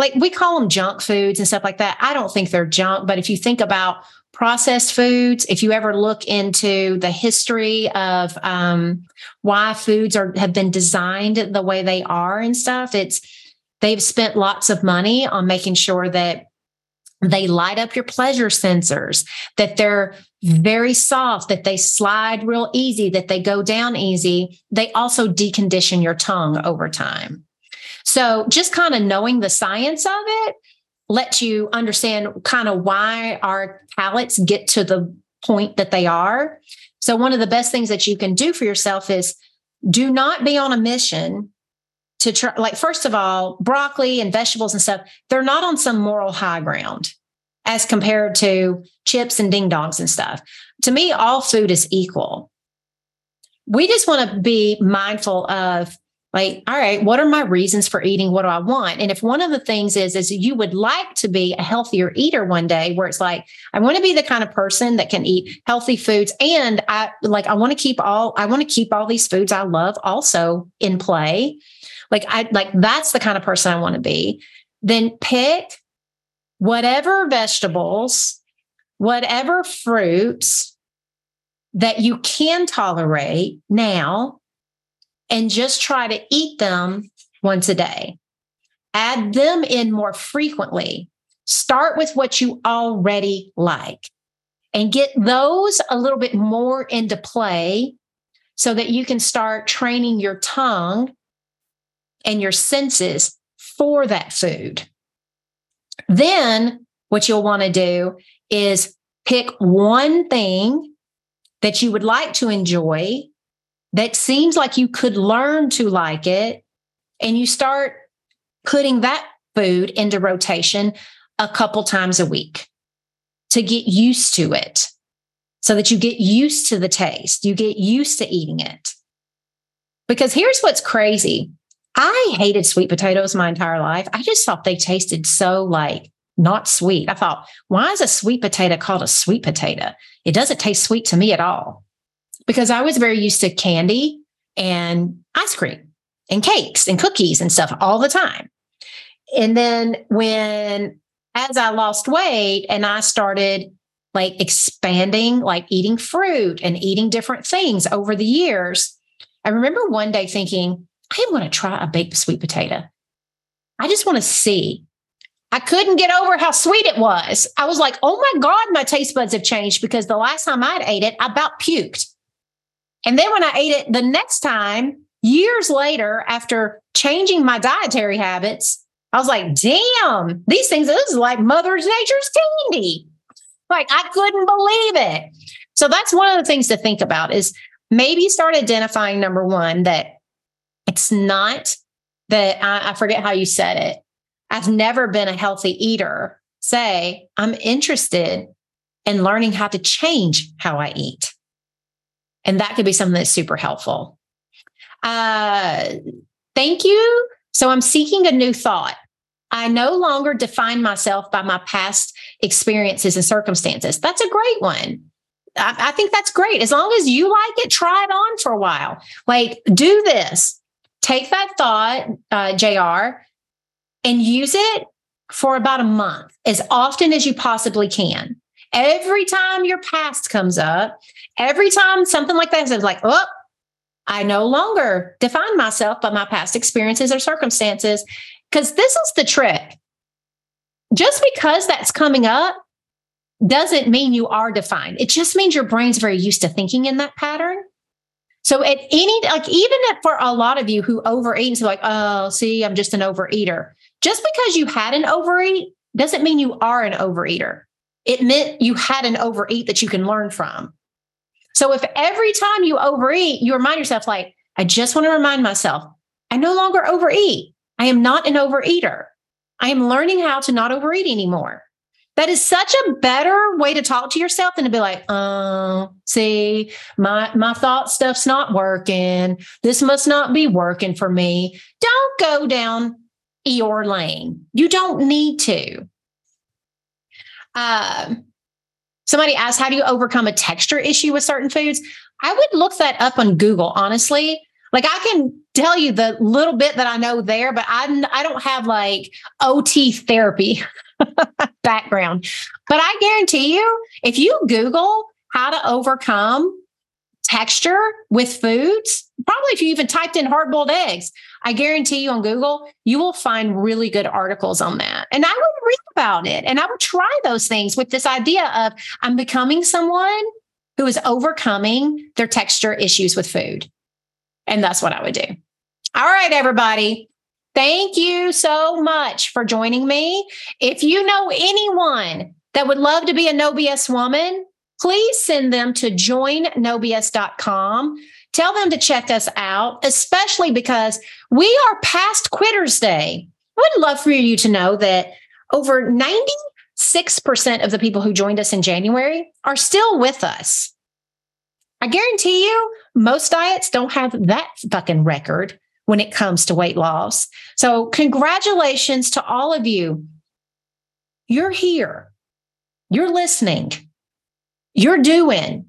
like we call them junk foods and stuff like that. I don't think they're junk, but if you think about processed foods, if you ever look into the history of why foods have been designed the way they are and stuff, they've spent lots of money on making sure that they light up your pleasure sensors, that they're very soft, that they slide real easy, that they go down easy. They also decondition your tongue over time. So just kind of knowing the science of it lets you understand kind of why our palates get to the point that they are. So one of the best things that you can do for yourself is do not be on a mission to try, like, first of all, broccoli and vegetables and stuff, they're not on some moral high ground as compared to chips and ding dongs and stuff. To me, all food is equal. We just want to be mindful of, like, all right, what are my reasons for eating? What do I want? And if one of the things is you would like to be a healthier eater one day, where it's like, I want to be the kind of person that can eat healthy foods. And I want to keep all these foods I love also in play. That's the kind of person I want to be. Then pick whatever vegetables, whatever fruits that you can tolerate now, and just try to eat them once a day. Add them in more frequently. Start with what you already like and get those a little bit more into play so that you can start training your tongue and your senses for that food. Then what you'll want to do is pick one thing that you would like to enjoy that seems like you could learn to like it, and you start putting that food into rotation a couple times a week to get used to it, so that you get used to the taste, you get used to eating it. Because here's what's crazy. I hated sweet potatoes my entire life. I just thought they tasted so not sweet. I thought, why is a sweet potato called a sweet potato? It doesn't taste sweet to me at all. Because I was very used to candy and ice cream and cakes and cookies and stuff all the time. And then as I lost weight and I started expanding, eating fruit and eating different things over the years, I remember one day thinking, I am going to try a baked sweet potato. I just want to see. I couldn't get over how sweet it was. I was like, oh my God, my taste buds have changed, because the last time I'd ate it, I about puked. And then when I ate it the next time, years later, after changing my dietary habits, I was like, damn, this is like Mother Nature's candy. I couldn't believe it. So that's one of the things to think about, is maybe start identifying, number one, that it's not that I forget how you said it. I've never been a healthy eater. Say, I'm interested in learning how to change how I eat. And that could be something that's super helpful. Thank you. So I'm seeking a new thought. I no longer define myself by my past experiences and circumstances. That's a great one. I think that's great. As long as you like it, try it on for a while. Do this. Take that thought, JR, and use it for about a month, as often as you possibly can. Every time your past comes up, every time something like that is oh, I no longer define myself by my past experiences or circumstances. Because this is the trick. Just because that's coming up doesn't mean you are defined. It just means your brain's very used to thinking in that pattern. So at even for a lot of you who overeat and say oh, see, I'm just an overeater. Just because you had an overeat doesn't mean you are an overeater. It meant you had an overeat that you can learn from. So if every time you overeat, you remind yourself, I just want to remind myself, I no longer overeat. I am not an overeater. I am learning how to not overeat anymore. That is such a better way to talk to yourself than to be oh, see, my thought stuff's not working. This must not be working for me. Don't go down Eeyore lane. You don't need to. Somebody asked, how do you overcome a texture issue with certain foods? I would look that up on Google, honestly. I can tell you the little bit that I know there, but I don't have like OT therapy background. But I guarantee you, if you Google how to overcome texture with foods, probably if you even typed in hard-boiled eggs, I guarantee you on Google, you will find really good articles on that. And I would read about it and I would try those things with this idea of I'm becoming someone who is overcoming their texture issues with food. And that's what I would do. All right, everybody. Thank you so much for joining me. If you know anyone that would love to be a No BS woman, please send them to joinnobs.com. Tell them to check us out, especially because we are past Quitters Day. I would love for you to know that over 96% of the people who joined us in January are still with us. I guarantee you, most diets don't have that fucking record when it comes to weight loss. So congratulations to all of you. You're here. You're listening. You're doing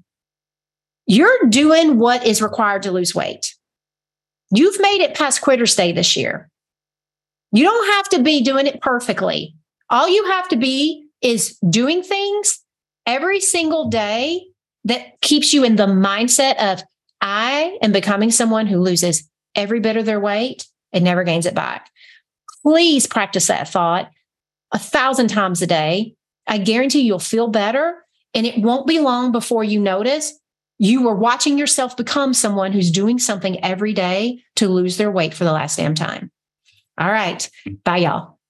what is required to lose weight. You've made it past Quitters Day this year. You don't have to be doing it perfectly. All you have to be is doing things every single day that keeps you in the mindset of, I am becoming someone who loses every bit of their weight and never gains it back. Please practice that thought 1,000 times a day. I guarantee you'll feel better. And it won't be long before you notice you were watching yourself become someone who's doing something every day to lose their weight for the last damn time. All right. Bye, y'all.